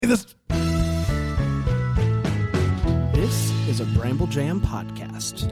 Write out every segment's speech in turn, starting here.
This is a Bramble Jam podcast.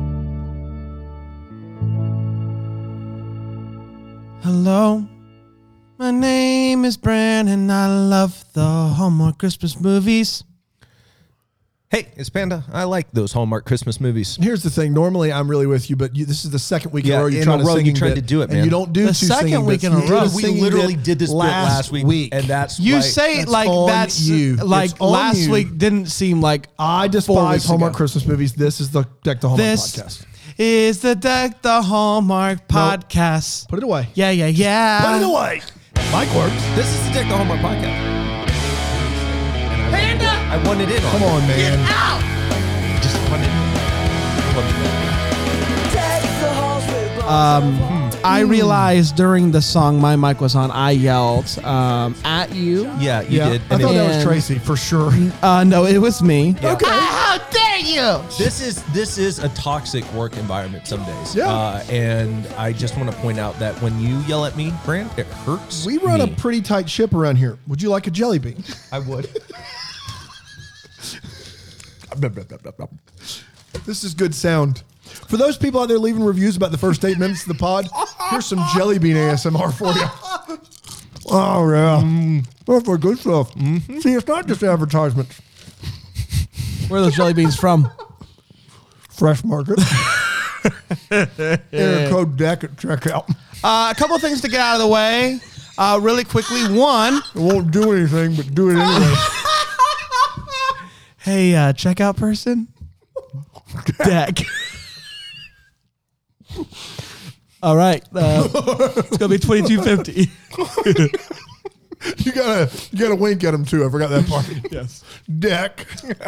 Hello, my name is Bran, and I love the Hallmark Christmas movies. Hey, it's Panda. I like those Hallmark Christmas movies. Here's the thing. Normally, I'm really with you, but this is the second week in a row you're trying to do it, man. And you don't do The two second singing week bits. in a You did row. We singing literally bit did this bit last week, and that's You like, say it that's like on that's you. like It's on last you. week didn't seem like I 4 despise weeks Hallmark ago. Christmas movies. This is the Deck the Hallmark This podcast. is the Deck the Hallmark podcast. Put it away. Yeah. Put it away. Mike works. this is the Deck the Hallmark podcast. Panda! I wanted it on. Come on, man. Get out! Just wanted it. I realized during the song my mic was on, I yelled at you. Yeah, you did. I thought that was And- Tracy for sure. No, it was me. Okay. How dare you? This is a toxic work environment some days. Yeah. And I just want to point out that when you yell at me, Brand, it hurts. We run me. a pretty tight ship around here. Would you like a jelly bean? I would. This is good sound. For those people out there leaving reviews about the first 8 minutes of the pod, here's some jelly bean ASMR for you. Oh, yeah. That's for good stuff. See, it's not just advertisements. Where are those jelly beans from? Fresh Market. Enter code DECK at checkout. A couple of things to get out of the way. Really quickly. One. It won't do anything, but do it anyway. Hey, checkout person. Deck. All right. It's going to be $22.50. You gotta wink at him too. I forgot that part. Yes. Deck.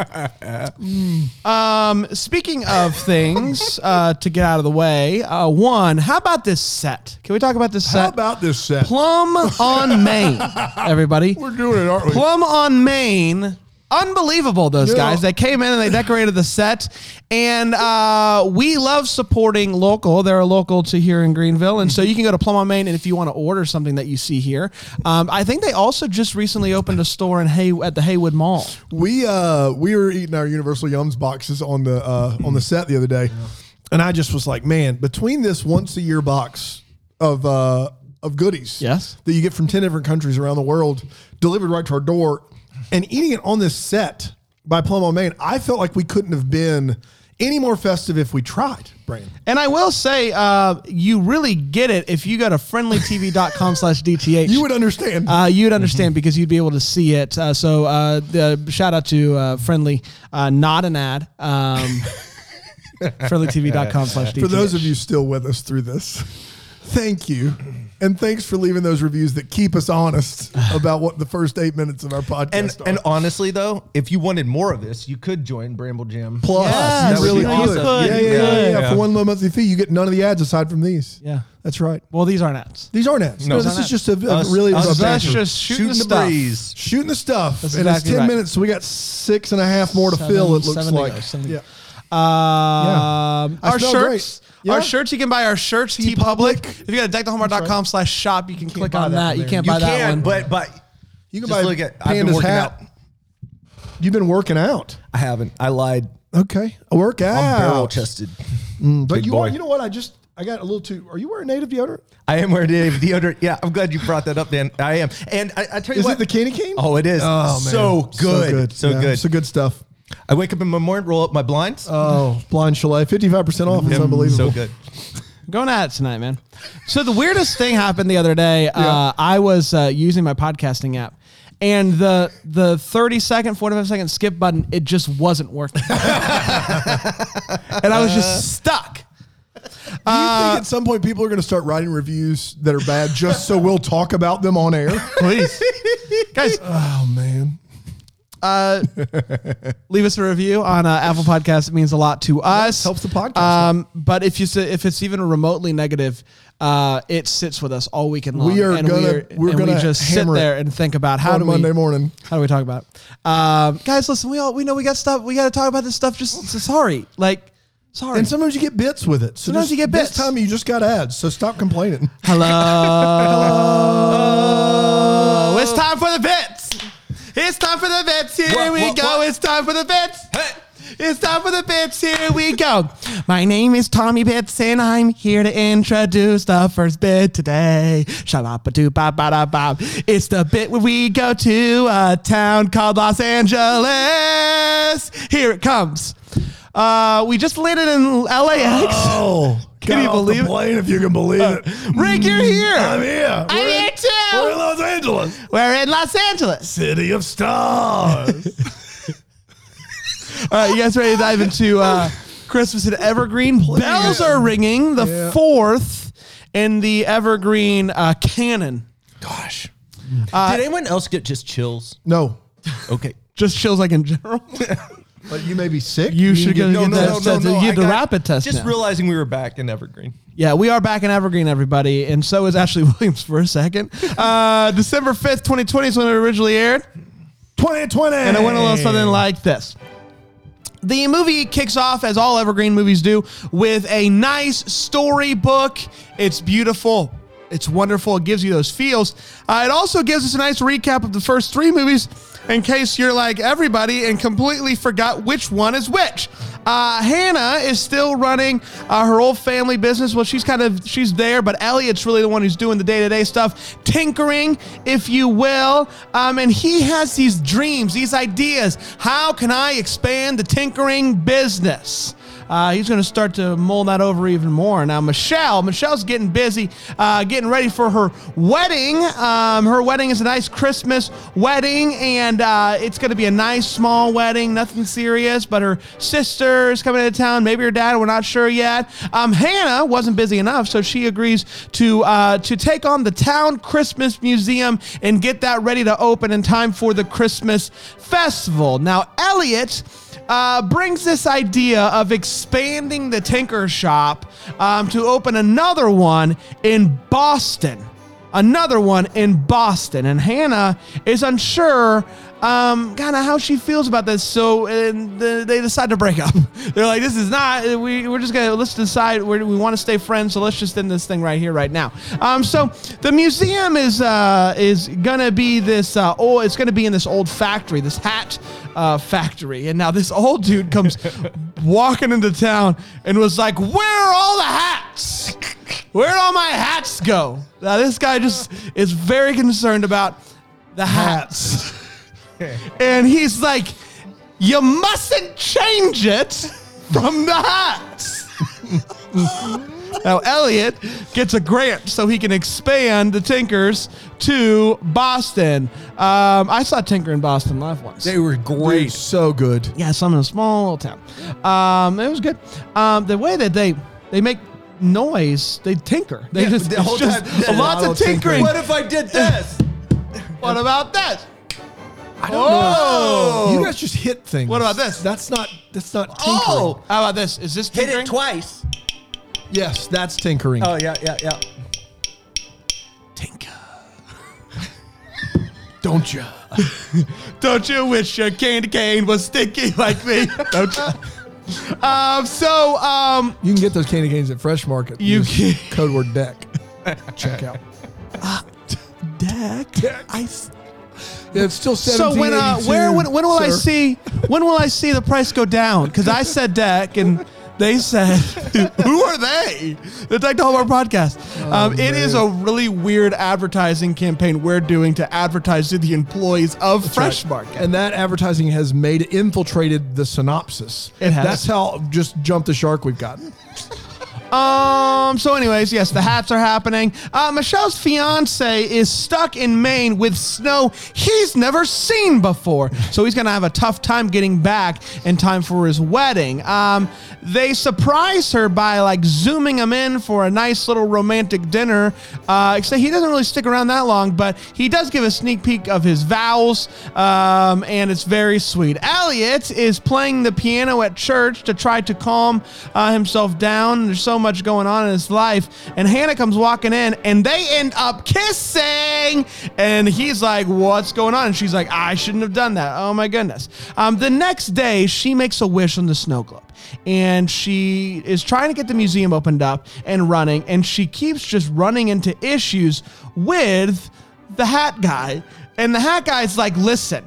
Speaking of things to get out of the way, one, how about this set? Can we talk about this set? How about this set? Plum on Main, everybody. We're doing it, aren't we? Plum on Main. Unbelievable, those Yeah. guys. They came in and they decorated the set. And we love supporting local. They're a local to here in Greenville. And so you can go to Plum on Main, and if you want to order something that you see here. I think they also just recently opened a store in at the Haywood Mall. We were eating our Universal Yums boxes on the set the other day, and I just was like, man, between this once a year box of goodies, Yes. that you get from 10 different countries around the world, delivered right to our door, and eating it on this set by Plum on Main, I felt like we couldn't have been any more festive if we tried, Brandon. And I will say, you really get it if you go to friendlytv.com/DTH. You would understand. You'd understand because you'd be able to see it. So the shout out to Friendly, not an ad. Friendlytv.com/DTH. For those of you still with us through this, thank you. And thanks for leaving those reviews that keep us honest about what the first 8 minutes of our podcast are. And honestly, though, if you wanted more of this, you could join Bramble Jam. Plus, Yes, you really you could. could. Yeah, You yeah. For one low monthly fee, you get none of the ads aside from these. Yeah. That's right. Well, these aren't ads. These aren't ads. No. No, this These is just a Us- really us a That's banter. just shooting the stuff. breeze. Shooting the stuff. That's and exactly it's 10 right. minutes, so we got 6.5 more to fill, it looks 7 to like. go, 7 to Yeah. go. I Our smell shirts. great. Yeah. Our shirts, you can buy our shirts, TeePublic. If you go to deckthehallmark.com/shop, you can click buy on that that. one You there. can't You buy that can, one. but You can just buy look at. I've been Panda's working hat. out. You've been working out. I haven't. I lied. Okay. Work out. I'm barrel chested. But Big you boy. know what? I got a little too. Are you wearing native deodorant? I am wearing deodorant. Yeah, I'm glad you brought that up, Dan. I am. And I tell you Is what. it the Candy Cane? Oh, it is. Oh, man. So good. So Yeah, good. So good stuff. I wake up in the morning, roll up my blinds. Oh, Blind Chalet, 55% off. It's Yep, unbelievable. So good. Going at it tonight, man. So the weirdest thing happened the other day. I was using my podcasting app, and the 30-second, 45-second skip button, it just wasn't working. And I was just stuck. Do you think at some point people are going to start writing reviews that are bad just so we'll talk about them on air? Please. Guys, Oh, man. leave us a review on Apple Podcasts. It means a lot to us. helps the podcast. But if it's even remotely negative, it sits with us all weekend long. We are and we're we gonna just sit hammer it there and think about how on do Monday we morning. how do we talk about it? Guys, listen, we know we got stuff. We got to talk about this stuff. Just sorry. And sometimes you get bits with it. So Sometimes you get bits. This time you just got ads, so stop complaining. Hello. It's time for the bits. It's time for the bits. Here we go. It's time for the bits. Hey. It's time for the bits. Here we go. My name is Tommy Bits, and I'm here to introduce the first bit today. Shalapa-doo-ba-ba-da-ba. It's the bit where we go to a town called Los Angeles. Here it comes. We just landed in LAX. Oh, Can you believe it? Plane, if you can believe it. Rick, you're here. I'm here. I'm here too. We're in Los Angeles, We're in Los Angeles. city of stars. All right, you guys ready to dive into Christmas at Evergreen? Bells are ringing, the fourth in the Evergreen canon. Gosh. Did anyone else get just chills? No, Okay. Just chills like in general. but you may be sick. You should go get that test. You I get the got- rapid test Just now. realizing we were back in Evergreen. Yeah, we are back in Evergreen, everybody, and so is Ashley Williams for a second. December 5th, 2020 is when it originally aired, 2020. and it went a little something like this. The movie kicks off, as all Evergreen movies do, with a nice storybook. It's beautiful. It's wonderful. It gives you those feels. It also gives us a nice recap of the first three movies in case you're like everybody and completely forgot which one is which. Hannah is still running her old family business. Well, she's there, but Elliot's really the one who's doing the day-to-day stuff, tinkering, if you will. And he has these dreams, these ideas. How can I expand the tinkering business? He's going to start to mull that over even more. Now, Michelle's getting busy, getting ready for her wedding. Her wedding is a nice Christmas wedding, and it's going to be a nice small wedding, nothing serious, but her sister is coming into town, maybe her dad, we're not sure yet. Hannah wasn't busy enough, so she agrees to take on the town Christmas museum and get that ready to open in time for the Christmas festival. Now, Elliot brings this idea of expanding the Tinker Shop to open another one in Boston. And Hannah is unsure kind of how she feels about this, so they decide to break up. They're like, this is not, we're just gonna, let's decide, we want to stay friends, so let's just end this thing right here, right now. So the museum is gonna be this, it's gonna be in this old factory, this hat factory, and now this old dude comes walking into town and was like, where are all the hats? Where'd all my hats go? Now this guy just is very concerned about the hats. And he's like, you mustn't change it from the hats. Now, Elliot gets a grant so he can expand the Tinkers to Boston. I saw Tinker in Boston live once. They were great. Dude, so good. Yeah, some in a small little town. It was good. The way that they make noise, they tinker. They just, the whole it's just time. lots of tinkering. What if I did this? What about this? I don't know. You guys just hit things. What about this? That's not tinkering. Oh, how about this? Is this Hit tinkering? it twice. Yes, that's tinkering. Oh, yeah. Tinker. Don't you? Don't you wish your candy cane was sticky like me? Don't you? You can get those candy canes at Fresh Market. You Use can. code word DECK. Check out. Deck. Yeah, it's still So when will I see the price go down? Because I said deck and they said, who are they? The Deck the Hallmark podcast. It is a really weird advertising campaign we're doing to advertise to the employees of Fresh Market. And that advertising has infiltrated the synopsis. It has. That's how just jump the shark we've gotten. So anyways, yes, the hats are happening. Michelle's fiance is stuck in Maine with snow he's never seen before. So he's going to have a tough time getting back in time for his wedding. They surprise her by like zooming him in for a nice little romantic dinner. Except he doesn't really stick around that long, but he does give a sneak peek of his vows. And it's very sweet. Elliot is playing the piano at church to try to calm himself down. There's so much going on in his life, and Hannah comes walking in and they end up kissing, and he's like, what's going on? And she's like, I shouldn't have done that. Oh my goodness. The next day she makes a wish on the snow globe, and she is trying to get the museum opened up and running, and she keeps just running into issues with the hat guy, and the hat guy's like, listen,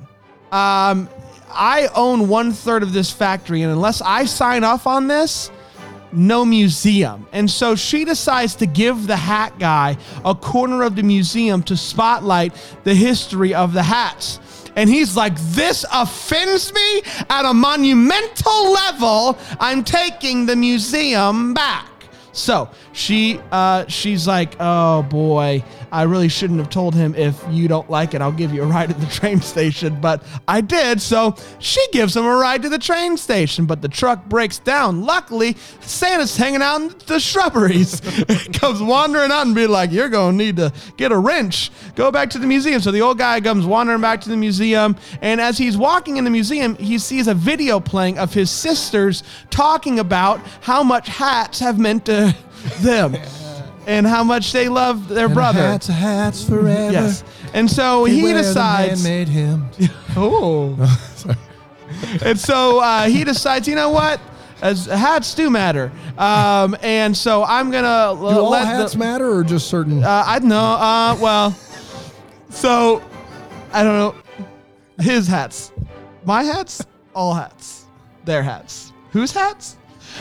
I own 1/3 of this factory, and unless I sign off on this, no museum. And so she decides to give the hat guy a corner of the museum to spotlight the history of the hats. And he's like, this offends me at a monumental level. I'm taking the museum back. So she's like, oh boy, I really shouldn't have told him, if you don't like it, I'll give you a ride at the train station. But I did. So she gives him a ride to the train station, but the truck breaks down. Luckily, Santa's hanging out in the shrubberies. He comes wandering out and be like, you're going to need to get a wrench. Go back to the museum. So the old guy comes wandering back to the museum. And as he's walking in the museum, he sees a video playing of his sisters talking about how much hats have meant to them and how much they love their brother. Hats forever. Yes. And so he decides. Made him. Oh. And so he decides, you know what? As hats do matter. And so I'm going to Do all hats matter or just certain? I don't know. Well, so I don't know. His hats. My hats? All hats. Their hats. Whose hats?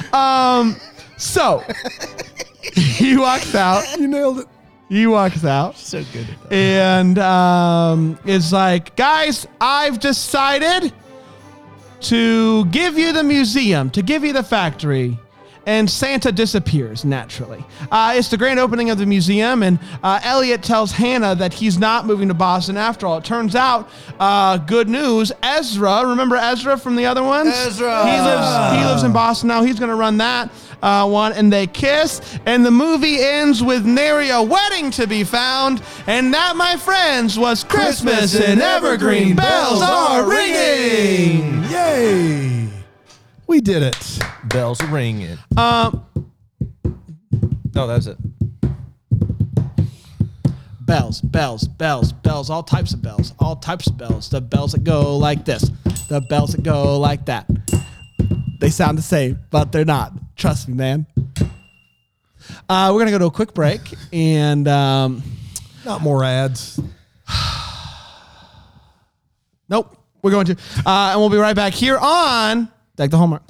So he walks out. You nailed it. He walks out. So good. And is like, guys, I've decided to give you the museum, to give you the factory. And Santa disappears naturally. It's the grand opening of the museum, and Elliot tells Hannah that he's not moving to Boston after all. It turns out, good news, Ezra, remember Ezra from the other ones? Ezra! He lives in Boston now. He's going to run that one, and they kiss, and the movie ends with nary a wedding to be found, and that, my friends, was Christmas in Evergreen. Bells are ringing! Yay! We did it. Bells are ringing. No, that's it. Bells, bells, bells, bells, all types of bells, all types of bells. The bells that go like this, the bells that go like that. They sound the same, but they're not. Trust me, man. We're going to go to a quick break and... Not more ads. Nope, we're going to. And we'll be right back here on Deck the Hallmark.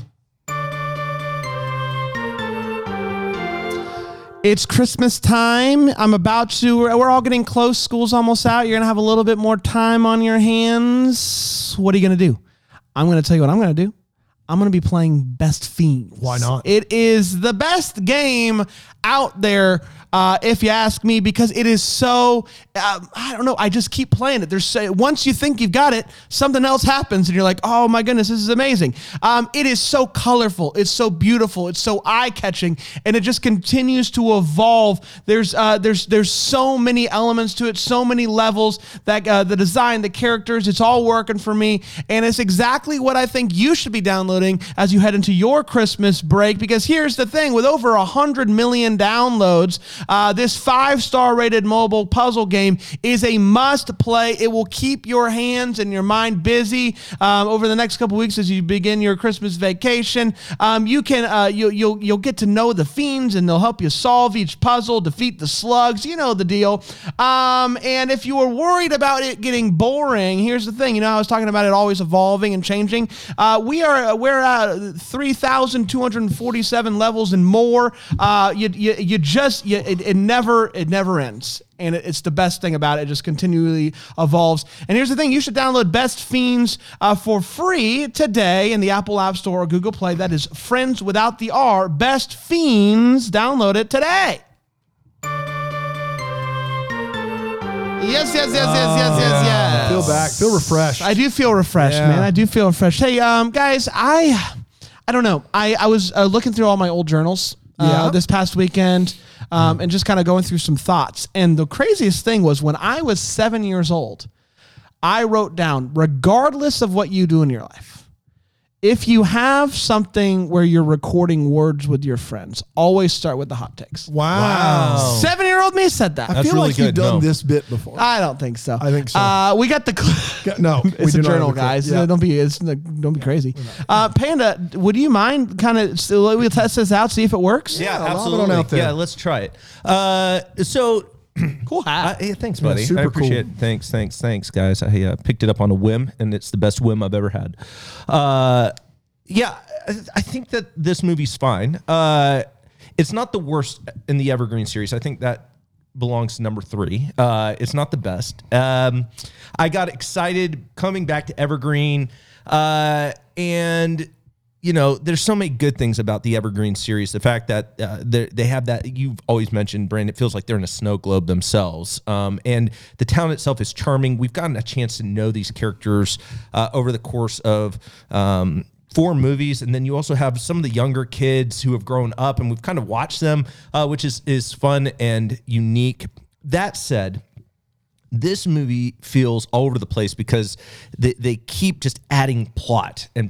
It's Christmas time. We're all getting close. School's almost out. You're going to have a little bit more time on your hands. What are you going to do? I'm going to tell you what I'm going to do. I'm going to be playing Best Fiends. Why not? It is the best game out there, if you ask me, because it is so, I don't know, I just keep playing it. Once you think you've got it, something else happens and you're like, oh my goodness, this is amazing. It is so colorful. It's so beautiful. It's so eye-catching, and it just continues to evolve. There's so many elements to it, so many levels, that the design, the characters, it's all working for me, and it's exactly what I think you should be downloading as you head into your Christmas break, because here's the thing, with over 100 million downloads, this 5-star rated mobile puzzle game is a must play. It will keep your hands and your mind busy over the next couple weeks as you begin your Christmas vacation. You'll get to know the fiends, and they'll help you solve each puzzle, defeat the slugs. You know the deal. And if you were worried about it getting boring, here's the thing. I was talking about it always evolving and changing. We're at 3,247 levels and more. It never ends. And it's the best thing about it. It just continually evolves. And here's the thing. You should download Best Fiends for free today in the Apple App Store or Google Play. That is Friends without the R. Best Fiends. Download it today. Yes. Feel back. Feel refreshed. I do feel refreshed, man. I do feel refreshed. Hey, guys, I don't know. I was looking through all my old journals this past weekend. And just kind of going through some thoughts. And the craziest thing was, when I was 7 years old, I wrote down, regardless of what you do in your life, if you have something where you're recording words with your friends, always start with the hot takes. Wow. 7-year-old me said that. I feel really like you've good. done this bit before. I don't think so. I think so. We got the No, it's we a do not journal, have the guys. clip. Yeah. Don't be crazy. Panda, would you mind kind of we'll test this out, see if it works? Yeah, lob it on absolutely. out there. Yeah, let's try it. So Cool hat. Yeah, thanks, buddy. super I appreciate cool. it. Thanks, guys. I picked it up on a whim, and it's the best whim I've ever had. Yeah, I think that this movie's fine. It's not the worst in the Evergreen series. I think that belongs to number 3. It's not the best. I got excited coming back to Evergreen, and you know, there's so many good things about the Evergreen series. The fact that they have that, you've always mentioned, Brandon, it feels like they're in a snow globe themselves. And the town itself is charming. We've gotten a chance to know these characters over the course of 4 movies, and then you also have some of the younger kids who have grown up, and we've kind of watched them, which is fun and unique. That said, this movie feels all over the place because they keep just adding plot and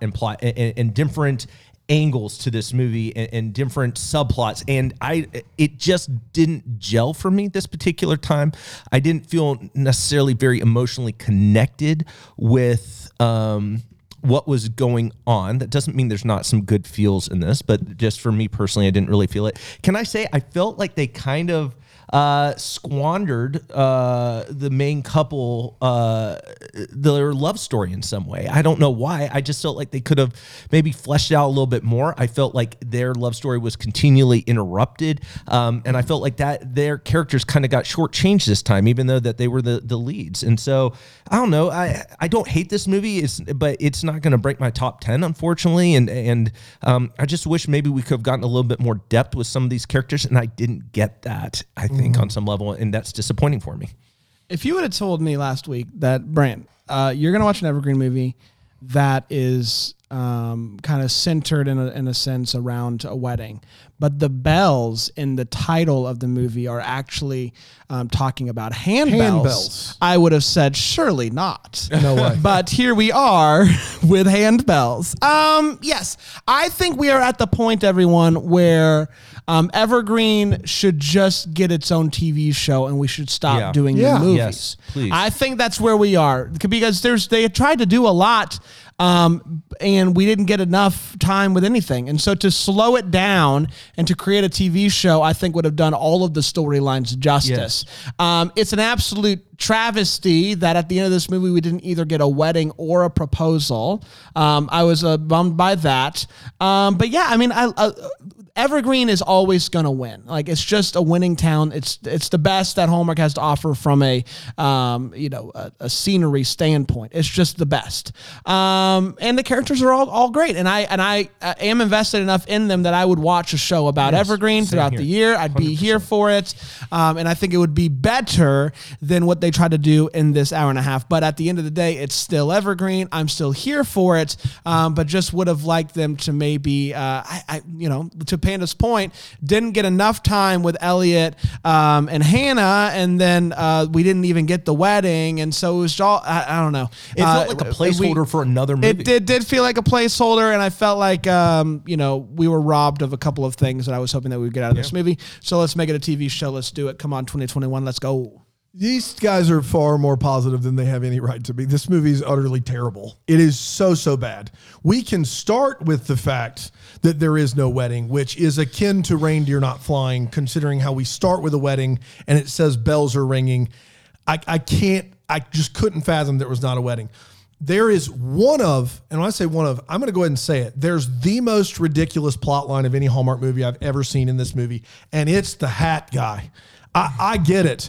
different angles to this movie and different subplots, and it just didn't gel for me this particular time. I didn't feel necessarily very emotionally connected with what was going on. That doesn't mean there's not some good feels in this, but just for me personally, I didn't really feel it. Can I say I felt like they kind of squandered the main couple, their love story in some way. I don't know why. I just felt like they could have maybe fleshed out a little bit more. I felt like their love story was continually interrupted, and I felt like that their characters kind of got shortchanged this time, even though that they were the leads. And so I don't know. I don't hate this movie, but it's not going to break my top 10, unfortunately. And I just wish maybe we could have gotten a little bit more depth with some of these characters, and I didn't get that, I think, on some level, and that's disappointing for me. If you would have told me last week that, Brant, you're going to watch an Evergreen movie that is kind of centered in a sense around a wedding, but the bells in the title of the movie are actually talking about handbells, I would have said surely not. No way. But here we are with handbells. Yes, I think we are at the point, everyone, where Evergreen should just get its own TV show, and we should stop doing the movies. Yes, please. I think that's where we are, because they tried to do a lot, and we didn't get enough time with anything. And so to slow it down and to create a TV show, I think would have done all of the storylines justice. Yes. It's an absolute travesty that at the end of this movie, we didn't either get a wedding or a proposal. I was bummed by that. But yeah, I mean, Evergreen is always going to win. Like, it's just a winning town. It's the best that Hallmark has to offer from a scenery standpoint. It's just the best. And the characters are all great. And I am invested enough in them that I would watch a show about Evergreen throughout the year. I'd 100%. Be here for it. And I think it would be better than what they tried to do in this hour and a half. But at the end of the day, it's still Evergreen. I'm still here for it. But just would have liked them to maybe, to Panda's point, didn't get enough time with Elliot and Hannah, and then we didn't even get the wedding, and so it was all, I don't know. It felt like a placeholder for another movie. It did feel like a placeholder, and I felt like we were robbed of a couple of things that I was hoping that we would get out of this movie. So let's make it a TV show. Let's do it. Come on, 2021. Let's go. These guys are far more positive than they have any right to be. This movie is utterly terrible. It is so bad. We can start with the fact that there is no wedding, which is akin to reindeer not flying, considering how we start with a wedding and it says bells are ringing. I just couldn't fathom there was not a wedding. There is and when I say one of, I'm going to go ahead and say it. There's the most ridiculous plot line of any Hallmark movie I've ever seen in this movie, and it's the hat guy. I get it.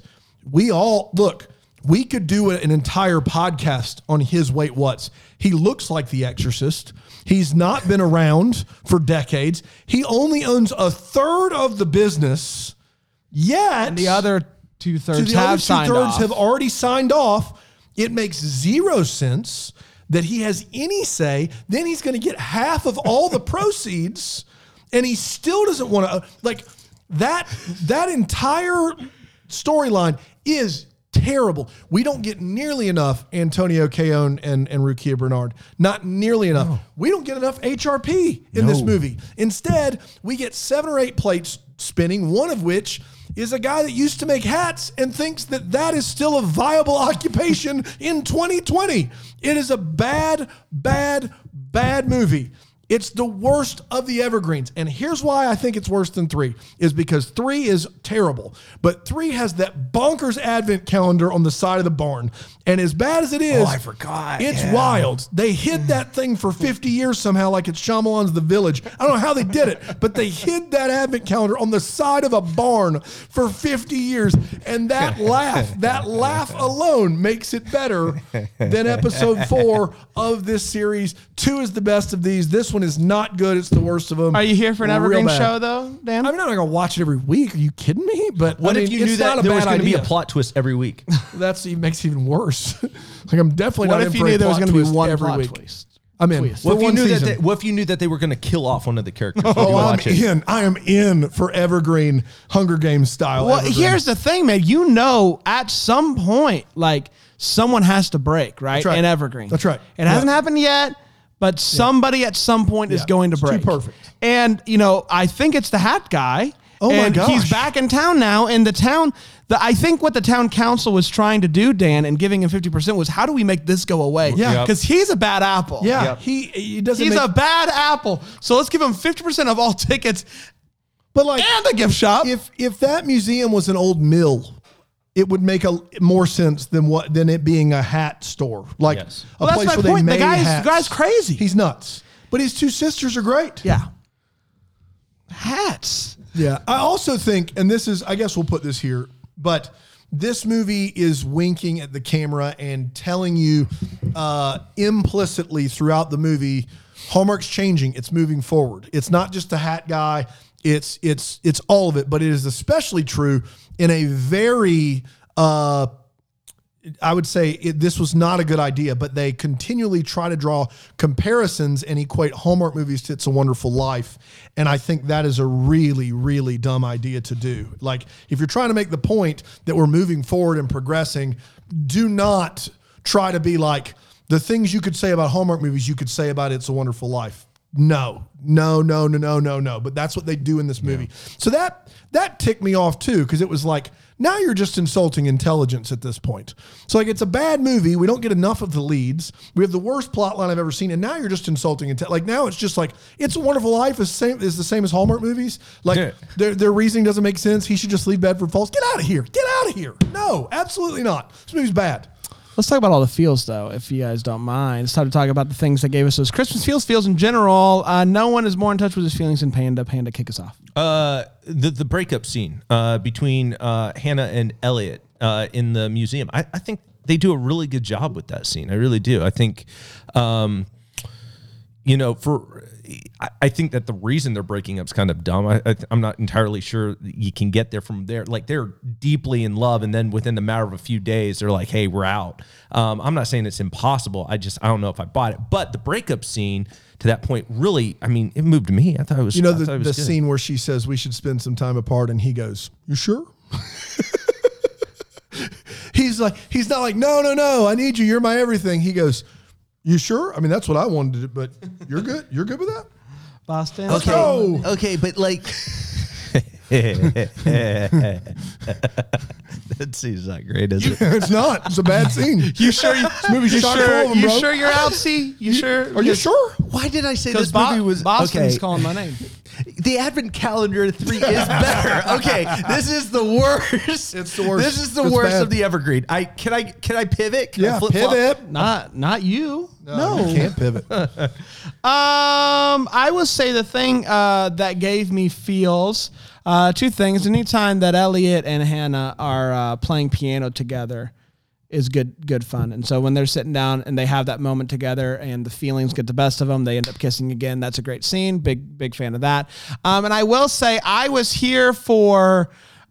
We could do an entire podcast on his wait what's. He looks like The Exorcist. He's not been around for decades. He only owns a third of the business, yet and the other two-thirds have signed off. Have already signed off. It makes zero sense that he has any say. Then he's going to get half of all the proceeds, and he still doesn't want to. Like, that entire storyline is terrible. We don't get nearly enough Antonio Caon and Rukia Bernard. Not nearly enough. No. We don't get enough HRP in this movie. Instead, we get 7 or 8 plates spinning, one of which is a guy that used to make hats and thinks that is still a viable occupation in 2020. It is a bad movie. It's the worst of the evergreens. And here's why I think it's worse than 3 is because 3 is terrible. But 3 has that bonkers advent calendar on the side of the barn. And as bad as it is, I forgot. It's Yeah. wild. They hid that thing for 50 years somehow, like it's Shyamalan's The Village. I don't know how they did it, but they hid that advent calendar on the side of a barn for 50 years. And that laugh alone makes it better than episode 4 of this series. 2 is the best of these. This one is not good. It's the worst of them. Are you here for an Real evergreen bad. show, though, Dan? I'm not going to watch it every week. Are you kidding me? But What I mean, if you knew it's not that a there was bad going to be a idea. plot twist every week? That's it makes it even worse. Like I'm definitely What not if in you for knew a there was plot going to be twist one every plot week. twist? I'm in. Twist. For What if, you one knew season. that what if you knew that they were going to kill off one of the characters? Would you Oh, I'm watch it? in. I am in for Evergreen Hunger Games style. Well, Evergreen. here's the thing, man. You know, at some point, like, someone has to break, right? That's right. In Evergreen. That's right. It hasn't Yeah. happened yet, but somebody at some point is Yeah. going to It's too break. perfect. And, you know, I think it's the hat guy. Oh, my and gosh. he's back in town now. And the town, I think what the town council was trying to do, Dan, and giving him 50% was, how do we make this go away? Yeah. Because he's a bad apple. Yeah, Yep. he doesn't. He's make, a bad apple. So let's give him 50% of all tickets but like and the gift shop. if that museum was an old mill, it would make more sense than it being a hat store, like Yes. a Well, that's place my where they point. The made hats. guy's crazy. He's nuts. But his 2 sisters are great. Yeah. Hats. Yeah. I also think, and this is, I guess we'll put this here, but this movie is winking at the camera and telling you implicitly throughout the movie, Hallmark's changing. It's moving forward. It's not just the hat guy. It's all of it, but it is especially true in a very, I would say this was not a good idea, but they continually try to draw comparisons and equate Hallmark movies to It's a Wonderful Life. And I think that is a really, really dumb idea to do. Like, if you're trying to make the point that we're moving forward and progressing, do not try to be like the things you could say about Hallmark movies you could say about It's a Wonderful Life. No. But that's what they do in this movie. So that ticked me off too, because it was like, now you're just insulting intelligence at this point. So like, it's a bad movie. We don't get enough of the leads. We have the worst plot line I've ever seen, and now you're just insulting like, now it's just like, It's a Wonderful Life is the same as Hallmark movies. Like, Yeah. their reasoning doesn't make sense. He should just leave Bedford Falls. Get out of here. Get out of here. No, absolutely not. This movie's bad. Let's talk about all the feels, though, if you guys don't mind. It's time to talk about the things that gave us those Christmas feels in general. No one is more in touch with his feelings than Panda. Panda, kick us off. The breakup scene between Hannah and Elliot in the museum. I think they do a really good job with that scene. I really do. I think, I think that the reason they're breaking up is kind of dumb. I'm not entirely sure you can get there from there. Like, they're deeply in love, and then within the matter of a few days, they're like, "Hey, we're out." I'm not saying it's impossible. I don't know if I bought it. But the breakup scene to that point, really, I mean, it moved me. I thought it was. The good. scene where she says we should spend some time apart, and he goes, "You sure?" He's not like, no, I need you. You're my everything. He goes, "You sure?" I mean, that's what I wanted to do, but you're good. You're good with that? Boston. Let's go. Okay, but like, that scene's not great, is it? It's not. It's a bad scene. You sure? movie's chock full of them, You bro. sure you're out, C? You sure? Are you sure? Why did I say Because this movie was Boston's okay? calling my name. The Advent Calendar 3 is better. Okay, this is the worst. It's the worst. This is the It's worst bad. of the Evergreen. Can I pivot? Can I Yeah, flip-flop? pivot. Not you. No, you can't pivot. I would say the thing that gave me feels, 2 things. Anytime that Elliot and Hannah are playing piano together is good fun. And so when they're sitting down and they have that moment together and the feelings get the best of them, they end up kissing again. That's a great scene. Big fan of that. And I will say I was here for,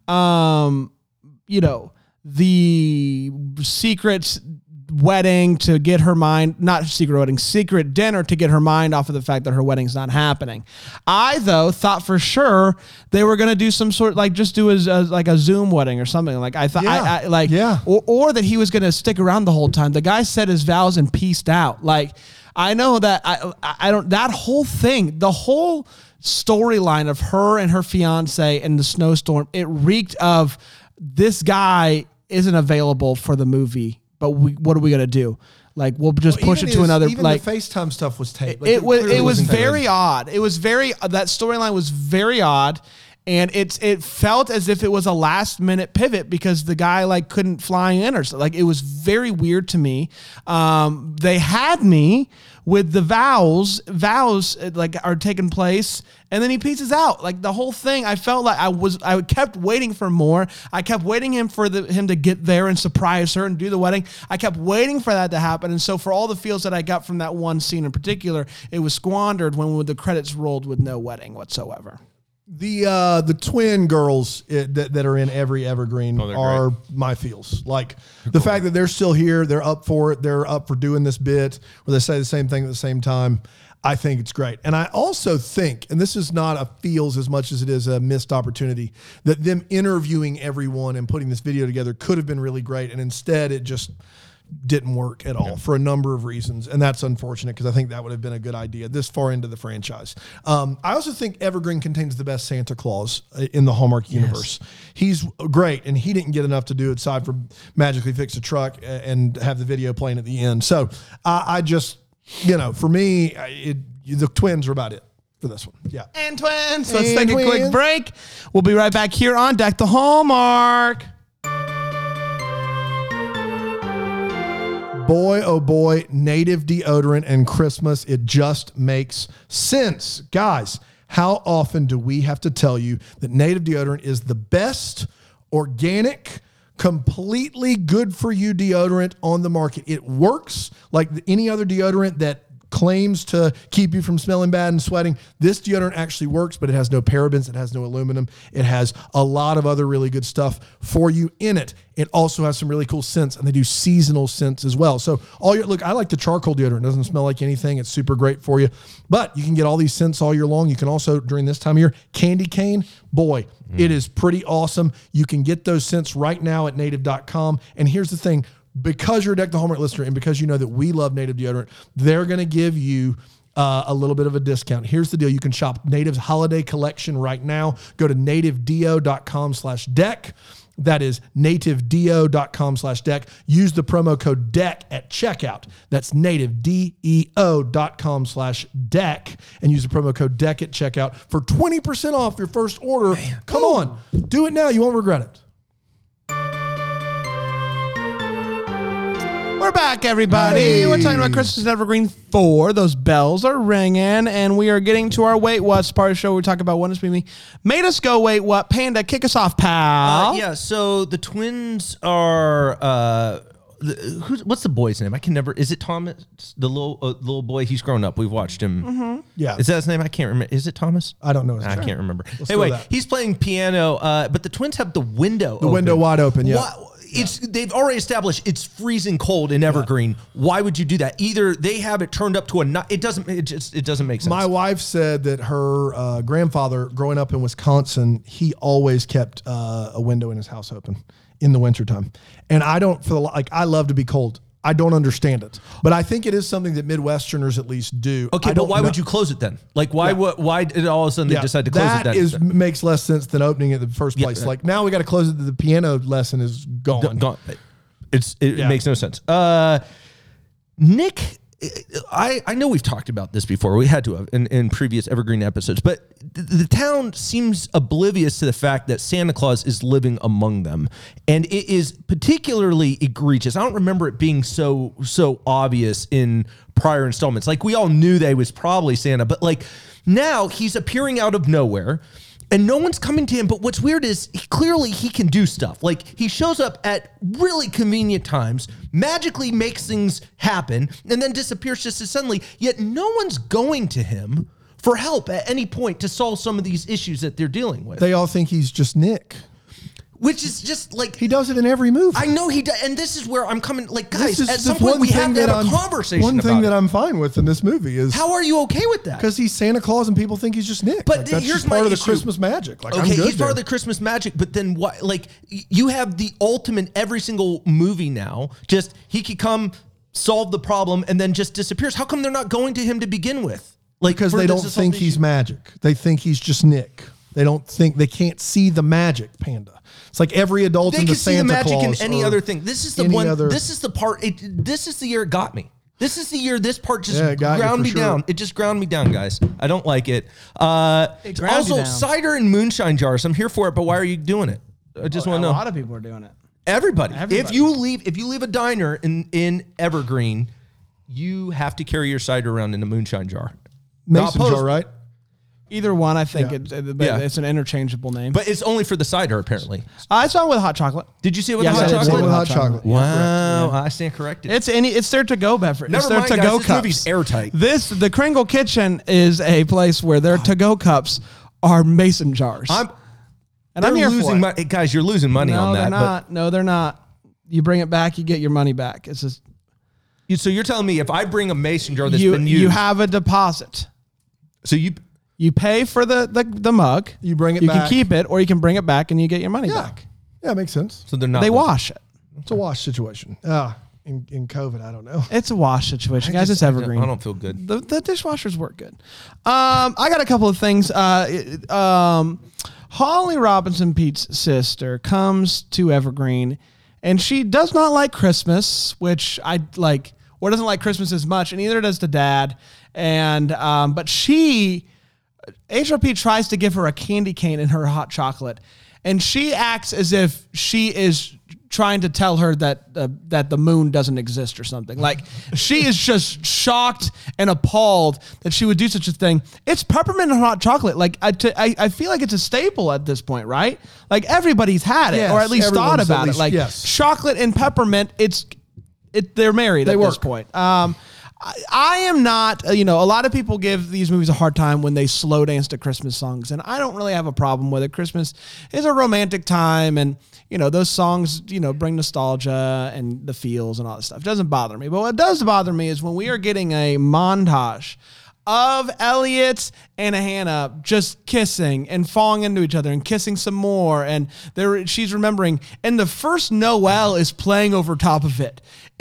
the secret wedding to get her mind, not secret wedding, secret dinner to get her mind off of the fact that her wedding's not happening. I, though, thought for sure they were going to do some sort, like just do a Zoom wedding or something. Like I thought, Yeah. or that he was going to stick around the whole time. The guy said his vows and pieced out. Like, I know that I don't, that whole thing, the whole storyline of her and her fiance and the snowstorm, it reeked of this guy isn't available for the movie. But what are we going to do? Like we'll just push it Even to another. Even like the FaceTime stuff was taped. Like, it was clearly wasn't taped. very odd. It was very that storyline was very odd. And it felt as if it was a last minute pivot because the guy like couldn't fly in or so. Like it was very weird to me. They had me with the vows like are taking place, and then he pieces out. Like the whole thing, I felt like I kept waiting for more. I kept waiting for him to get there and surprise her and do the wedding. I kept waiting for that to happen, and so for all the feels that I got from that one scene in particular, it was squandered when the credits rolled with no wedding whatsoever. The twin girls that are in every Evergreen are great. my feels. Like the fact that they're still here, they're up for it, they're up for doing this bit where they say the same thing at the same time. I think it's great. And I also think, and this is not a feels as much as it is a missed opportunity, that them interviewing everyone and putting this video together could have been really great. And instead it just didn't work at all for a number of reasons. And that's unfortunate because I think that would have been a good idea this far into the franchise. I also think Evergreen contains the best Santa Claus in the Hallmark universe. He's great, and he didn't get enough to do it aside from magically fix a truck and have the video playing at the end. So I just, for me, the twins are about it for this one. Yeah. And twins. Let's take a quick break. We'll be right back here on Deck the Hallmark. Boy, oh boy, Native deodorant and Christmas, it just makes sense. Guys, how often do we have to tell you that Native deodorant is the best organic, completely good for you deodorant on the market? It works like any other deodorant that claims to keep you from smelling bad and sweating. This deodorant actually works, but it has no parabens. It has no aluminum. It has a lot of other really good stuff for you in it. It also has some really cool scents, and they do seasonal scents as well. So look, I like the charcoal deodorant. It doesn't smell like anything. It's super great for you, but you can get all these scents all year long. You can also, during this time of year, candy cane, boy, it is pretty awesome. You can get those scents right now at native.com. And here's the thing, because you're a Deck the Hallmark listener and because you know that we love Native deodorant, they're going to give you a little bit of a discount. Here's the deal. You can shop Native's holiday collection right now. Go to nativedeo.com/deck. That is nativedeo.com/deck. Use the promo code DECK at checkout. That's nativedeo.com/deck and use the promo code DECK at checkout for 20% off your first order. Come on. Do it now. You won't regret it. We're back, everybody. Hey. We're talking about Christmas in Evergreen 4. Those bells are ringing, and we are getting to our Wait What's part of the show where we talk about what this movie made us go, wait, what? Panda, kick us off, pal. So the twins are... what's the boy's name? I can never... Is it Thomas? The little boy? He's grown up. We've watched him. Mm-hmm. Yeah. Is that his name? I can't remember. Is it Thomas? I don't know his I name. can't remember. Let's go Anyway, with that. he's playing piano, but the twins have the window open. window wide open, yeah. They've already established it's freezing cold in Evergreen. Why would you do that? Either they have it turned up to it doesn't make sense. My wife said that her grandfather, growing up in Wisconsin, he always kept a window in his house open in the wintertime. And I don't feel like I love to be cold. I don't understand it, but I think it is something that Midwesterners at least do. Okay, but why would you close it then? Like, why did all of a sudden they decide to close it then? That makes less sense than opening it in the first place. Like now we got to close it. The piano lesson is gone. It makes no sense. Nick, I know we've talked about this before. We had to have in previous Evergreen episodes, but the town seems oblivious to the fact that Santa Claus is living among them, and it is particularly egregious. I don't remember it being so obvious in prior installments. Like we all knew that he was probably Santa, but like now he's appearing out of nowhere. And no one's coming to him. But what's weird is clearly he can do stuff. Like he shows up at really convenient times, magically makes things happen, and then disappears just as suddenly. Yet no one's going to him for help at any point to solve some of these issues that they're dealing with. They all think he's just Nick. Which is just like... He does it in every movie. I know he does. And this is where I'm coming... Like, guys, at some point we have to have a conversation about it. One thing that I'm fine with in this movie is... How are you okay with that? Because he's Santa Claus and people think he's just Nick. But like, that's here's just part my of the issue. Christmas magic. Like, okay, I'm good he's part there. of the Christmas magic, but then what? Like, you have the ultimate every single movie now. Just, he could come, solve the problem, and then just disappears. How come they're not going to him to begin with? Like, Because they don't think he's magic. They think he's just Nick. They don't think they can't see the magic, Panda. It's like every adult They in can the see Santa the magic Claus in any or other thing. This is the any one. other- This is the part. This is the year it got me. This is the year this part just Yeah, it got you ground for me sure. down. It just ground me down, guys. I don't like it. ground you Also, down. cider and moonshine jars. I'm here for it, but why are you doing it? I just want A to know. lot of people are doing it. Everybody. Everybody. If you leave a diner in Evergreen, you have to carry your cider around in a moonshine jar. Not mason opposed- jar, right? Either one, I think Yeah. it's an interchangeable name. But it's only for the cider, apparently. I saw it with hot chocolate. Did you see it with Yes, the I hot did see chocolate? it One with hot chocolate. Wow, I stand corrected. It's their to-go beverage. Never It's their mind, to-go guys, this cups. movie's airtight. The Kringle Kitchen is a place where their to-go cups are mason jars. I'm here losing for it. money. Guys, you're losing money No, on that. they're not. No, they're not. You bring it back, you get your money back. It's just So you're telling me if I bring a mason jar that's been used, you have a deposit. so You pay for the mug. You bring it You back. can keep it, or you can bring it back and you get your money Yeah. back. Yeah, it makes sense. so they're not. They wash it. It's a wash situation. In COVID, I don't know. It's a wash situation, guys. It's evergreen. I don't feel good. The dishwashers work good. I got a couple of things. Holly Robinson Pete's sister comes to Evergreen, and she does not like Christmas, which I like, or doesn't like Christmas as much, and neither does the dad. And but HRP tries to give her a candy cane in her hot chocolate, and she acts as if she is trying to tell her that the moon doesn't exist or something. Like, she is just shocked and appalled that she would do such a thing. It's peppermint and hot chocolate. Like, I feel like it's a staple at this point, right? Like, everybody's had it, Yes, or at least thought everyone's at about it. least- Like, yes. chocolate and peppermint, they're married at this point. I am not, a lot of people give these movies a hard time when they slow dance to Christmas songs, and I don't really have a problem with it. Christmas is a romantic time, and, those songs, bring nostalgia and the feels and all that stuff. It doesn't bother me. But what does bother me is when we are getting a montage of Elliot and Hannah just kissing and falling into each other and kissing some more, and she's remembering, and the first Noel is playing over top of it.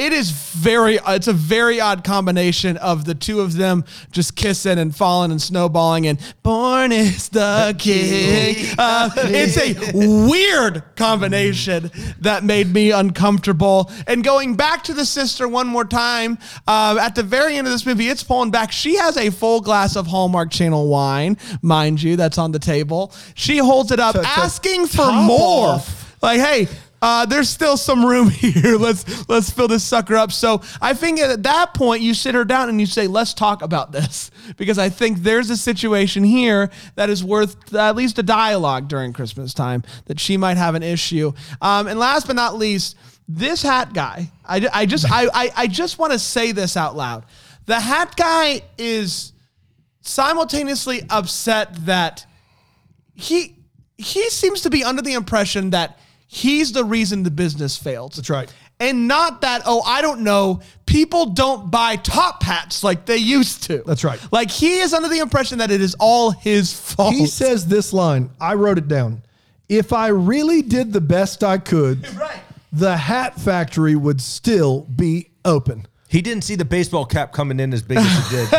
It's a very odd combination of the two of them just kissing and falling and snowballing and born is the king. It's a weird combination that made me uncomfortable. And going back to the sister one more time, at the very end of this movie, it's pulling back. She has a full glass of Hallmark Channel wine, mind you, that's on the table. She holds it up, asking for top more. off. Like, hey, there's still some room here. Let's fill this sucker up. So I think at that point you sit her down and you say, let's talk about this, because I think there's a situation here that is worth at least a dialogue during Christmas time that she might have an issue. And last but not least, this hat guy. I just want to say this out loud. The hat guy is simultaneously upset that he seems to be under the impression that he's the reason the business failed. That's right. And not that, I don't know, people don't buy top hats like they used to. That's right. Like, he is under the impression that it is all his fault. He says this line. I wrote it down. If I really did the best I could, Right. the hat factory would still be open. He didn't see the baseball cap coming in as big as he did.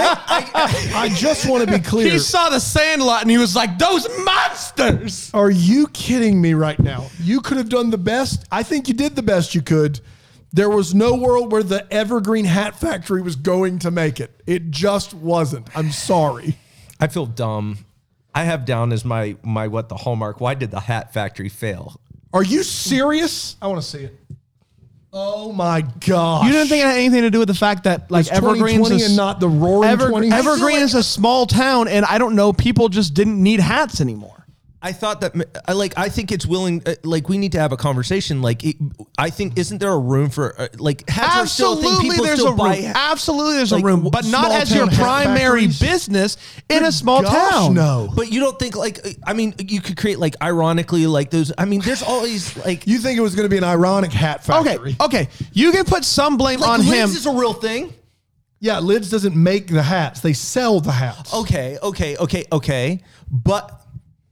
I just want to be clear. He saw the Sandlot and he was like, those monsters. Are you kidding me right now? You could have done the best. I think you did the best you could. There was no world where the Evergreen Hat Factory was going to make it. It just wasn't. I'm sorry. I feel dumb. I have down as my what the hallmark. Why did the hat factory fail? Are you serious? I want to see it. Oh my gosh. You didn't think it had anything to do with the fact that, like, It's Evergreen's 2020 and not the roaring 20s? Evergreen is a small town, and I don't know, people just didn't need hats anymore. I thought that, I think it's willing, we need to have a conversation. I think, isn't there a room for, hats are still a thing. Absolutely, People there's still a buy room. hats. Absolutely, there's a Like, room, but not small as your town hat primary factories? business in a small Gosh, town. no. But you don't think, you could create, ironically, those, there's always, You think it was going to be an ironic hat factory? Okay. You can put some blame on him. Lids is a real thing. Yeah, Lids doesn't make the hats. They sell the hats. Okay. But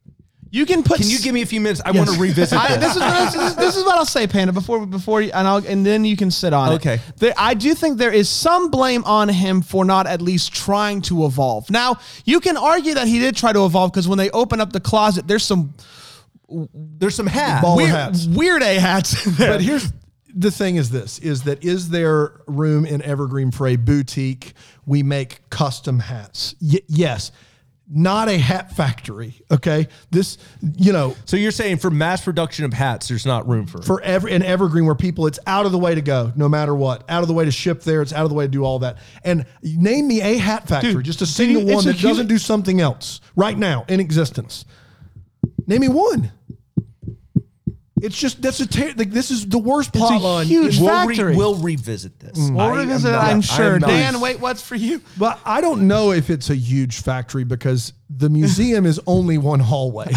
You can put. Can you give me a few minutes? I want to revisit this. This is what I'll say, Panda. Before you, and then you can sit on it. Okay. I do think there is some blame on him for not at least trying to evolve. Now you can argue that he did try to evolve because when they open up the closet, there's some hats. Ball of hats. Weird A hats in there. But here's the thing: is there room in Evergreen for a boutique? We make custom hats. Yes. Not a hat factory, okay? This, So you're saying for mass production of hats, there's not room for an Evergreen where people, it's out of the way to go, no matter what. Out of the way to ship there. It's out of the way to do all that. And name me a hat factory, Dude, just a single one that doesn't do something else right now in existence. Name me one. It's just, this is the worst plot line. Huge factory. We'll revisit this. We'll revisit it, I'm sure. Dan, wait, what's for you? But I don't know if it's a huge factory because the museum is only one hallway.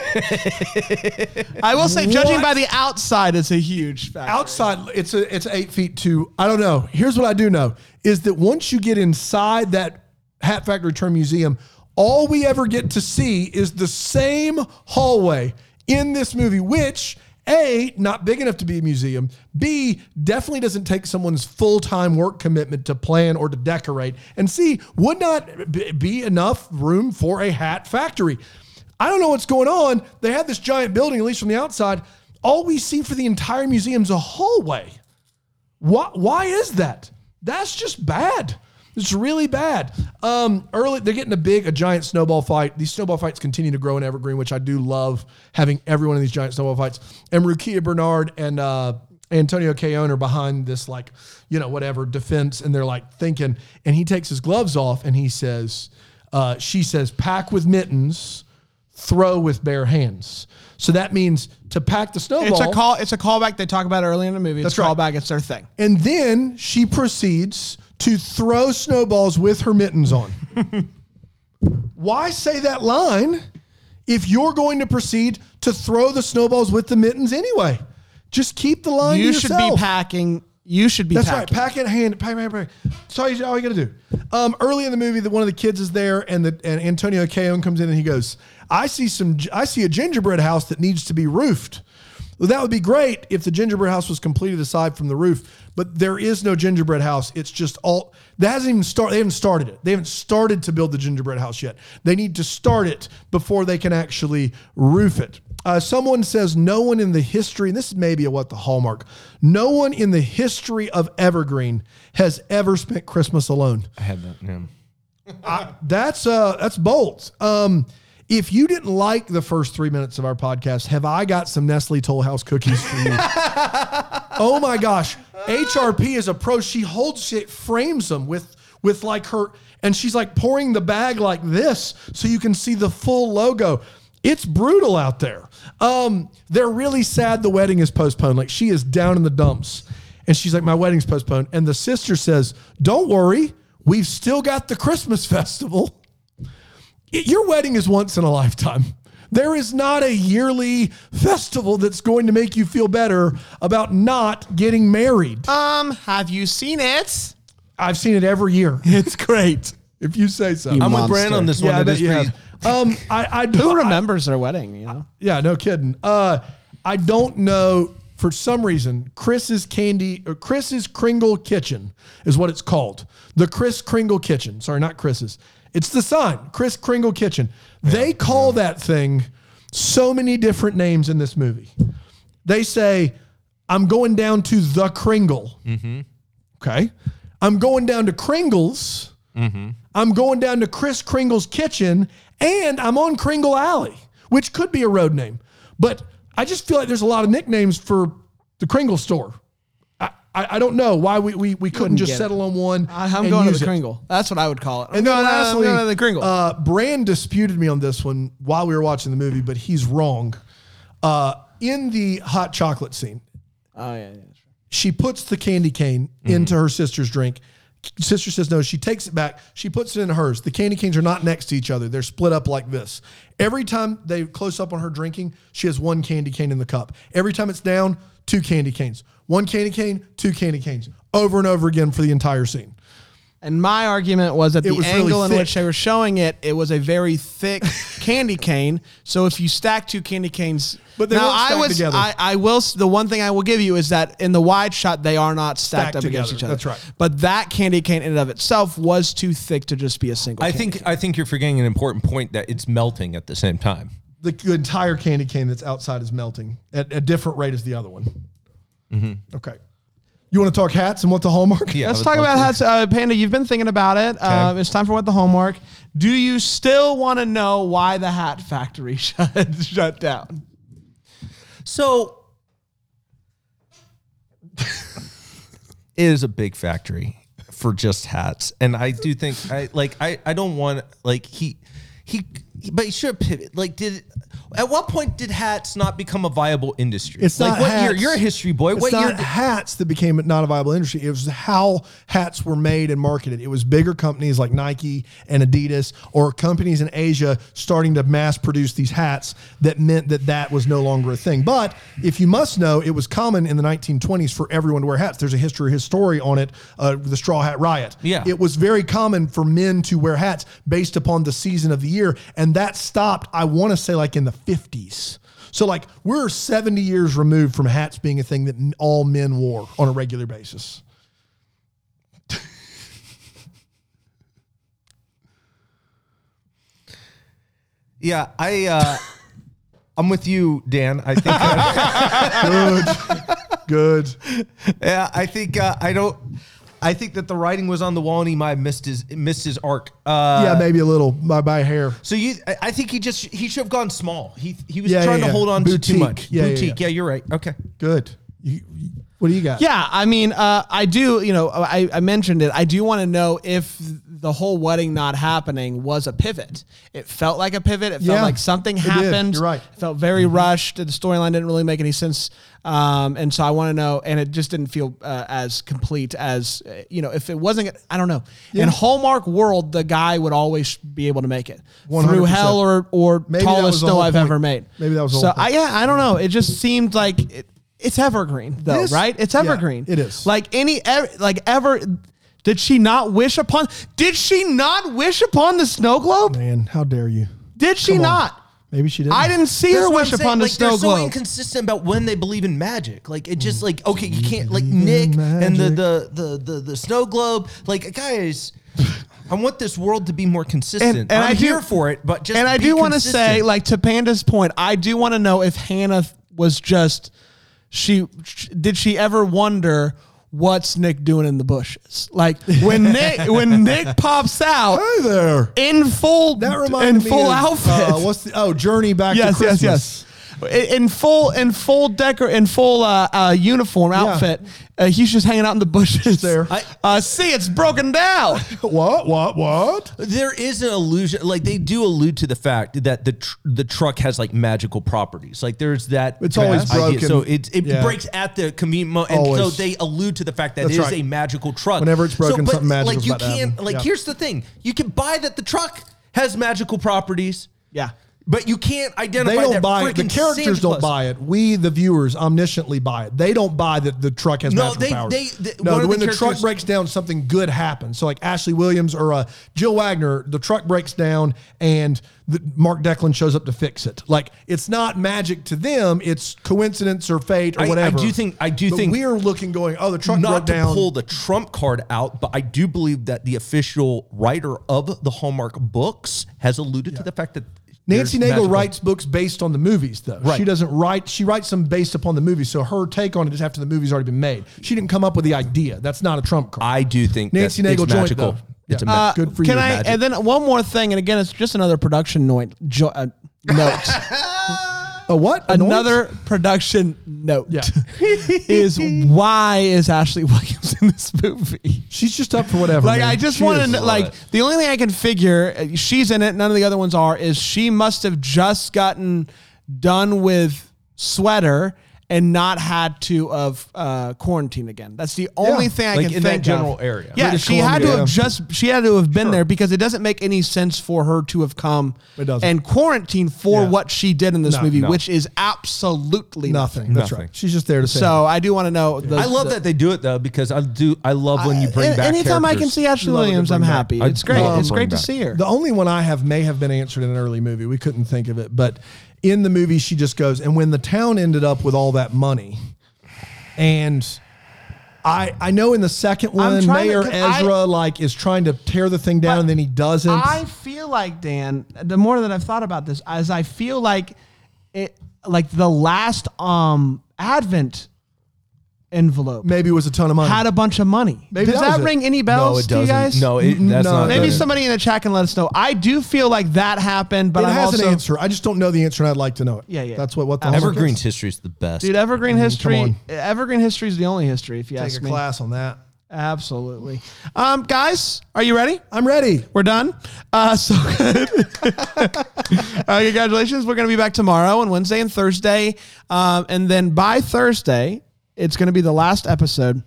I will say, judging by the outside, it's a huge factory. Outside, it's 8 feet to, I don't know. Here's what I do know is that once you get inside that Hat Factory Turn Museum, all we ever get to see is the same hallway in this movie, which A, not big enough to be a museum. B, definitely doesn't take someone's full-time work commitment to plan or to decorate. And C, would not be enough room for a hat factory. I don't know what's going on. They have this giant building, at least from the outside. All we see for the entire museum is a hallway. Why is that? That's just bad. It's really bad. Early, they're getting a giant snowball fight. These snowball fights continue to grow in Evergreen, which I do love having every one of these giant snowball fights. And Rukia Bernard and Antonio Cayon are behind this, defense. And they're thinking, and he takes his gloves off and he says, she says, pack with mittens, throw with bare hands. So that means to pack the snowball. It's a callback. They talk about it early in the movie. It's a callback. It's their thing. And then she proceeds to throw snowballs with her mittens on. Why say that line if you're going to proceed to throw the snowballs with the mittens anyway? Just keep the line to yourself. You should be packing. That's right. Pack it hand. Pack. That's all you got to do. Early in the movie, one of the kids is there, and Antonio Cayon comes in and he goes, I see a gingerbread house that needs to be roofed. Well, that would be great if the gingerbread house was completed aside from the roof, but there is no gingerbread house. It's just all that hasn't even started. They haven't started it. They haven't started to build the gingerbread house yet. They need to start it before they can actually roof it. Someone says no one in the history, and this is maybe the hallmark, no one in the history of Evergreen has ever spent Christmas alone. I had that. Yeah. That's bold. If you didn't like the first 3 minutes of our podcast, have I got some Nestle Toll House cookies for you? Oh my gosh. HRP is a pro. She frames them with her, and she's pouring the bag like this so you can see the full logo. It's brutal out there. They're really sad the wedding is postponed. She is down in the dumps. And she's like, my wedding's postponed. And the sister says, don't worry. We've still got the Christmas festival. Your wedding is once in a lifetime. There is not a yearly festival that's going to make you feel better about not getting married. Have you seen it? I've seen it every year. It's great. If you say so. I'm with Brand on this one. Yeah, I bet you have. Who remembers their wedding, Yeah, no kidding. I don't know, for some reason, Chris's Kringle Kitchen is what it's called. The Kris Kringle Kitchen. Sorry, not Chris's. It's the sign, Kris Kringle Kitchen. They call that thing so many different names in this movie. They say, I'm going down to the Kringle. Mm-hmm. Okay. I'm going down to Kringle's. Mm-hmm. I'm going down to Kris Kringle's Kitchen, and I'm on Kringle Alley, which could be a road name. But I just feel like there's a lot of nicknames for the Kringle store. I don't know why we couldn't just settle on one. I'm going to the Kringle. That's what I would call it. And then lastly, I'm going to the Kringle. Brand disputed me on this one while we were watching the movie, but he's wrong. In the hot chocolate scene, she puts the candy cane into her sister's drink. Sister says no. She takes it back. She puts it in hers. The candy canes are not next to each other. They're split up like this. Every time they close up on her drinking, she has one candy cane in the cup. Every time it's down, 2 candy canes. One candy cane, 2 candy canes. Over and over again for the entire scene. And my argument was that It the was really angle in thick. which they were showing it, it was a very thick candy cane. So if you stack two candy canes, But they now weren't stacked together. I will. The one thing I will give you is that in the wide shot, they are not stacked up against together. each other. That's right. But that candy cane in and of itself was too thick to just be a single. I candy think you're forgetting an important point that it's melting at the same time. The entire candy cane that's outside is melting at a different rate as the other one. Mm-hmm. Okay. You want to talk hats and what the hallmark? Yeah, Let's talk about hats. Panda, you've been thinking about it. It's time for What the Homework. Do you still want to know why the Hat Factory shut down? So it is a big factory for just hats, and I do think I don't want but he should pivot. At what point did hats not become a viable industry? It's not what hats. year? You're a history boy. It's What not year? hats that became not a viable industry. It was how hats were made and marketed. It was bigger companies like Nike and Adidas or companies in Asia starting to mass produce these hats that meant that was no longer a thing. But if you must know, it was common in the 1920s for everyone to wear hats. There's a his story on it, the Straw Hat Riot. Yeah. It was very common for men to wear hats based upon the season of the year. And that stopped, I want to say, like in the 50s. So we're 70 years removed from hats being a thing that all men wore on a regular basis. Yeah, I'm with you, Dan. I think Good. Yeah, I think I think that the writing was on the wall and he might have missed his arc. Yeah, maybe a little by a hair. So I think he should have gone small. He was Yeah, trying yeah, to hold on to too Boutique. much. Yeah, yeah, Boutique. yeah. Yeah, you're right. Okay. Good. What do you got? Yeah, I mean, I do, I mentioned it. I do want to know if the whole wedding not happening was a pivot. It felt like a pivot. It felt Yeah, like something it did. happened. You're right. It felt very rushed. The storyline didn't really make any sense. And so I want to know, and it just didn't feel as complete as, if it wasn't, I don't know. Yeah. In Hallmark world, the guy would always be able to make it 100%. through hell or Maybe that was tallest the snow whole I've point. ever made. Maybe that was the so. whole point. I don't know. It just seemed like it's evergreen though, This- right? It's yeah, evergreen. it is. Ever. Did she not wish upon the snow globe? Man, how dare you? Did she Come on. not? Maybe she didn't. I didn't see her That's what wish I'm upon the saying. snow They're so globe. inconsistent about when they believe in magic. It just okay, you can't Nick and the snow globe. Guys, I want this world to be more consistent. And I'm I do- here for it, but just And I be do want to say, consistent. to Panda's point, I do want to know if Hannah was just did she ever wonder what's Nick doing in the bushes? When Nick pops out Hey there. in full That reminded me of, outfit. Journey Back to Christmas. Yes. In full uniform outfit, he's just hanging out in the bushes. There. See, it's broken down. What? there is an illusion. They do allude to the fact that the truck has magical properties. There's that. It's always idea. broken. So it Yeah. breaks at the convenient moment, and so Always. they allude to the fact that That's it is right. a magical truck. Whenever it's broken, but, something magical's you about to can't. happen. Yeah. Here's the thing: you can buy that the truck has magical properties. Yeah. But you can't identify They don't that buy it. The freaking characters Santa don't Claus. buy it. We, the viewers, omnisciently buy it. They don't buy that the truck has No, magical powers. one of the when the truck characters- breaks down, something good happens. So Ashley Williams or Jill Wagner, the truck breaks down and Mark Declan shows up to fix it. It's not magic to them. It's coincidence or fate or whatever. I do think But we're looking going, the truck broke not to down. pull the Trump card out, but I do believe that the official writer of the Hallmark books has alluded to the fact that Nancy there's Nagel magical- writes books based on the movies, though. Right. She doesn't write. She writes them based upon the movies. So her take on it is after the movie's already been made. She didn't come up with the idea. That's not a Trump card. I do think Nancy that Nagel it's joint, magical. though. It's Yeah. a Good for Can you. I? Magic. And then one more thing, and again, it's just another production note. A what? A noise? Another production note. Yeah. Is why is Ashley Williams in this movie? She's just up for whatever. man. I just She want is. to the only thing I can figure she's in it. None of the other ones are. Is she must have just gotten done with Sweater and not had to have quarantined again. That's the only thing I Like can in think that general of. area. Yeah, British she had to Columbia. have she had to have been there because it doesn't make any sense for her to have come It doesn't. and quarantined for Yeah. what she did in this No, movie, no. which is absolutely Nothing. That's Nothing. right. She's just there to say. So I do want to know. I love that they do it though because I love when you bring back. Anytime I can characters. see Ashley Love it to Williams, I'm bring back. happy. I It's great. love It's bring great to back. see her. The only one I have may have been answered in an early movie. We couldn't think of it, but in the movie she just goes, and when the town ended up with all that money, and I know in the second one trying to- Mayor 'cause I- Ezra is trying to tear the thing down and then he doesn't. I feel like, Dan, the more that I've thought about this, as I feel like it, like the last Advent envelope Maybe it was a ton of money. had a bunch of money. Maybe Does that was that it. ring any No, bells it to you doesn't. guys? No, that's No. not. Maybe the- somebody in the chat can let us know. I do feel like that happened, but it I'm has also an answer. I just don't know the answer, and I'd like to know it. Yeah, yeah. That's what the Evergreen's history is the best. dude. Evergreen come history. on. Evergreen history is the only history, if you Take ask a me. class on that. Absolutely. Guys, are you ready? I'm ready. We're done. So good. Congratulations. We're going to be back tomorrow and Wednesday and Thursday. And then by Thursday, it's going to be the last episode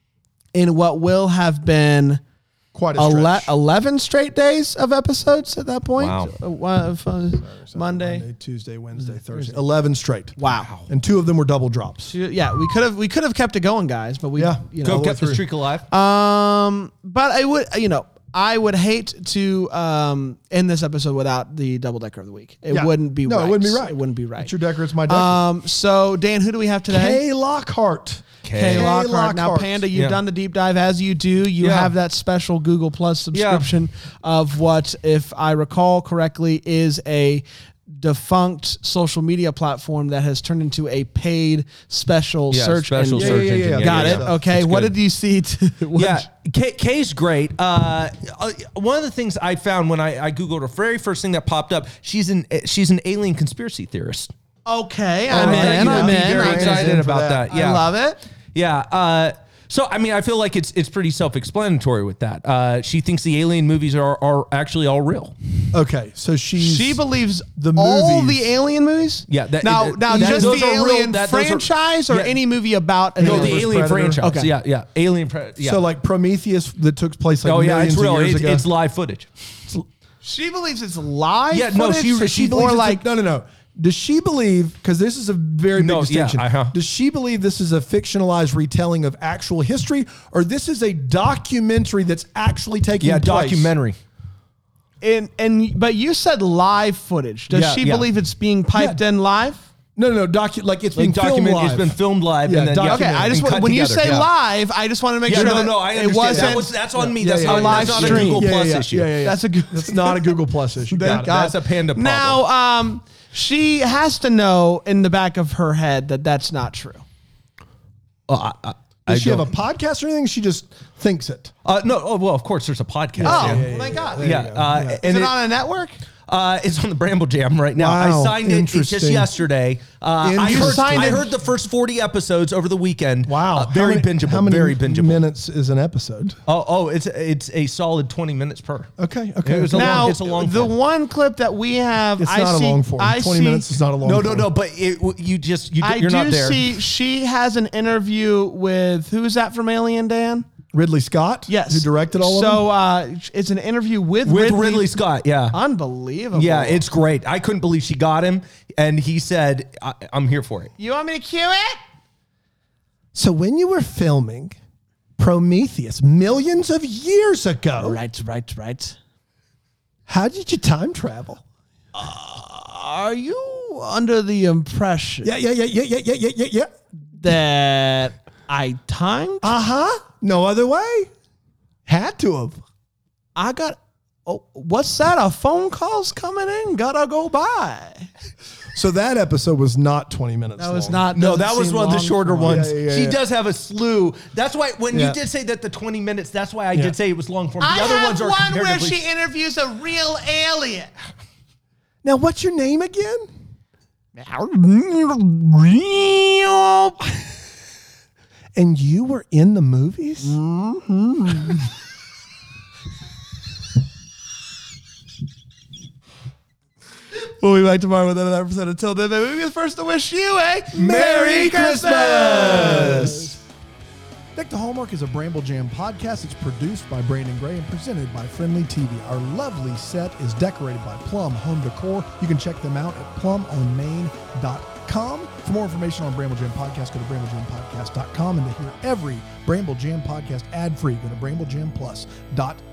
in what will have been Quite a stretch. 11 straight days of episodes at that point. Wow. Monday. Tuesday, Wednesday, Thursday. 11 straight. Wow. And 2 of them were double drops. Yeah, we could have kept it going, guys, but we Yeah. you Go know. kept the streak alive. But I would hate to end this episode without the double decker of the week. It Yeah. wouldn't be No, right. it wouldn't be right. It wouldn't be right. It's your decker. It's my decker. So Dan, who do we have today? Kay Lockhart. Kay Lockhart. Now, Lockhart. Panda, you've Yeah. done the deep dive as you do. You Yeah. have that special Google Plus subscription of what, if I recall correctly, is a defunct social media platform that has turned into a paid special Yeah, search special engine. search engine. Got it. yeah. Okay. It's What good. did you see? Yeah, Kay's great. One of the things I found when I googled her, very first thing that popped up, she's an alien conspiracy theorist. Okay. I I'm thought in. you I'm would be in. very Very I'm excited in. about that. Yeah, I love it. Yeah. So I mean, I feel like it's pretty self-explanatory with that. She thinks the alien movies are actually all real. Okay, so She believes the all movies- the alien movies. Yeah, now just those the are real- alien those are- franchise or yeah. any movie about an No, the alien. alien Predator. franchise. Okay. Yeah. Alien. Yeah. So like Prometheus that took place like oh yeah, millions it's real. of years It's, ago. it's live footage. She believes it's live. Yeah, no, footage, she believes or it's like no. Does she believe, because this is a very big No, yeah, distinction, does she believe this is a fictionalized retelling of actual history, or this is a documentary that's actually taking place? Documentary. but you said live footage. Does Yeah, she yeah. believe it's being piped in live? No, like it's being filmed Document. live. It's been filmed live. Yeah, and then, documentary. Okay, I just and want, cut when you together, say yeah. live, I just want to make Yeah, sure no, that no, I understand. it wasn't That's on me. Yeah, That's yeah, not, yeah. live that's not a stream. Google Yeah, Plus yeah, issue. yeah, yeah. That's a good. That's not a Google Plus issue. Thank Got it. God. That's a Panda problem. Now, she has to know in the back of her head that that's not true. Does she have a podcast or anything? She just thinks it. No. Oh well, of course. There's a podcast. Oh, yeah. thank God. There you go. Is and it on a network? It's on the Bramble Jam right now. Wow, I signed it just interesting. yesterday. I Interesting. heard the first 40 episodes over the weekend. Wow. Very How many- bingeable. How many very bingeable. minutes is an episode? It's a solid 20 minutes per. Okay. It was a okay. Now, it's a long the form. one clip that we have, It's I not see, a long form. I 20 see, minutes is not a long form. No, but you're not there. see she has an interview with, who's that from Alien, Dan? Ridley Scott? Yes. Who directed all of them? So it's an interview with Ridley Scott, yeah. Unbelievable. Yeah, it's great. I couldn't believe she got him, and he said, I'm here for it. You want me to cue it? So when you were filming Prometheus millions of years ago, Right. how did you time travel? Are you under the impression Yeah. that I timed? No other way. Had to have. I got. Oh, what's that? A phone call's coming in. Gotta go by. So that episode was not 20 minutes That was long. not. No, doesn't that was seem one of the long shorter for me. ones. Yeah. She does have a slew. That's why when Yeah. you did say that the 20 minutes, that's why I Yeah. did say it was long form. The I other have ones are one where comparatively- she interviews a real alien. Now, what's your name again? Real. And you were in the movies? We'll be back tomorrow with another episode. Until then, maybe we'll be the first to wish you a Merry Christmas! Deck the Hallmark is a Bramble Jam podcast. It's produced by Brandon Gray and presented by Friendly TV. Our lovely set is decorated by Plum Home Decor. You can check them out at plumonmain.com. For more information on Bramble Jam Podcast, go to bramblejampodcast.com. And to hear every Bramble Jam podcast ad-free, go to bramblejamplus.com.